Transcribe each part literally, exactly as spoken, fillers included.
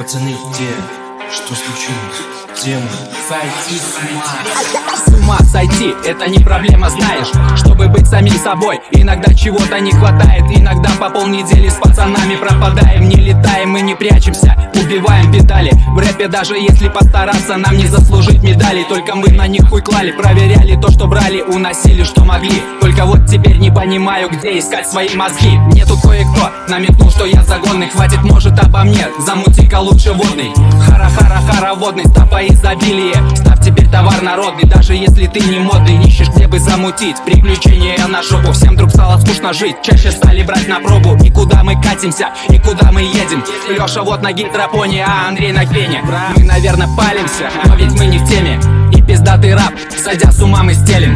Пацаны, где? Что случилось? Где мы? Сойти с ума. С ума сойти, это не проблема, знаешь. Чтобы быть самим собой, иногда чего-то не хватает. Иногда по полнедели с пацанами пропадаем. Не летаем, мы не прячемся, убиваем педали. В рэпе даже если постараться, нам не заслужить медалей. Только мы на них хуй клали, проверяли то, что брали, уносили, что могли. Только вот теперь не понимаю, где искать свои мозги. Мне тут кое-кто намекнул, что я загонный. Хватит, может, обо мне, замути-ка лучше водный. Хара-хара-хара водный, стопа изобилие. Став теперь товар народный, даже если ты не модный. Не ищешь, где бы замутить приключения на жопу. Всем вдруг стало скучно жить, чаще стали брать на пробу. И куда мы катимся, и куда мы едем? Леша вот на гидропоне, а Андрей на фене. Мы, наверное, палимся, но ведь мы не в теме. И пиздатый рап, сойдя с ума, мы стелим.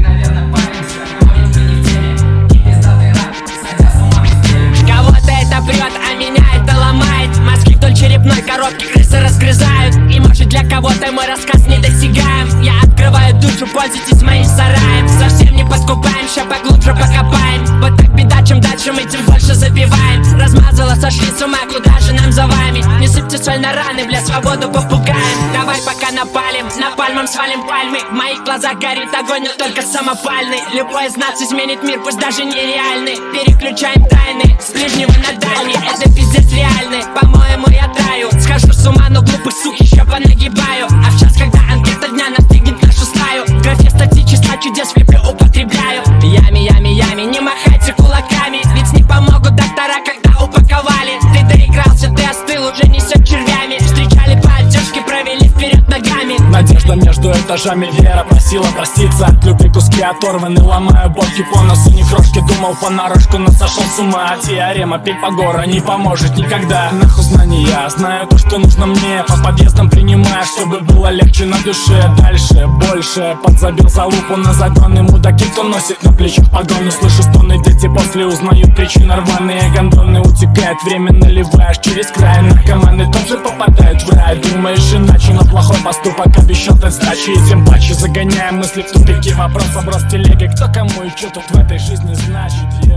Кого-то это прет, а меня это ломает. Мозги вдоль черепной коробки крысы разгрызают. И может для кого-то мой рассказ недосягаем. Я открываю душу, пользуйтесь моим сараем. Совсем не подкупаем, ща поглубже покопаем. Вот так беда, чем дальше мы тем больше забиваем. Размазала, сошли с ума, куда же нам за вами? Не сыпьте соль на раны, бля, свободу попугаем. Давай пока напалим, напальмом свалим пальмы. В моих глазах горит огонь, но только самопальный. Любой из нас изменит мир, пусть даже нереальный. Переключаем тайны с ближнего на дальний. Это пиздец реальный, по-моему я таю. Схожу с ума, но глупых сук еще понагибаю. А в час, когда анкета дня настигнет нашу стаю, в графе статьи числа чудес випрю употребляю. Ями, ями, ями, не махайте кулаками, ведь не помогут доктора, когда упаковали. Ты доигрался, ты остыл, уже несет червями. Встречали по одежке, провели вперед ногами. Надежда между этажами, Вера просила проститься. От любви куски оторваны, ломаю бобки по носу. Не крошки, думал понарошку, но сошел с ума. Теорема пить по гору не поможет никогда. Нахуй знания, знаю то, что нужно мне. По подъездам принимаю, чтобы было легче на душе. Дальше, больше, подзабил за лупу на загоны. Мудаки, кто носит на плечах погоны. Слышу стоны, дети после узнают причины. Рваные гондоны, утекает время, наливаешь через край. Наркоманы тоже попадают в рай. Думаешь иначе, но плохой поступок обещал дать сдачи. И тем паче загоняем мысли в тупики. Вопрос, оброс телеги, кто кому и что тут в этой жизни значит.